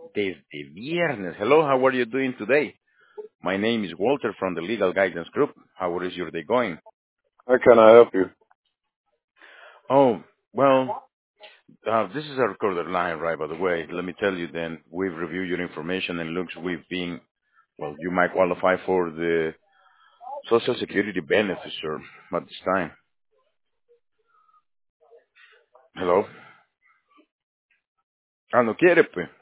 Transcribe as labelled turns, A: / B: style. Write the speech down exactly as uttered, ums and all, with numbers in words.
A: Desde viernes. Hello, how are you doing today? My name is Walter from the Legal Guidance Group. How is your day going?
B: How can I help you?
A: Oh, well, uh, this is a recorded line, right, by the way. Let me tell you then, we've reviewed your information and looks we've been, well, you might qualify for the Social Security benefits, sir, at this time. Hello? Ah, no quiere, pues.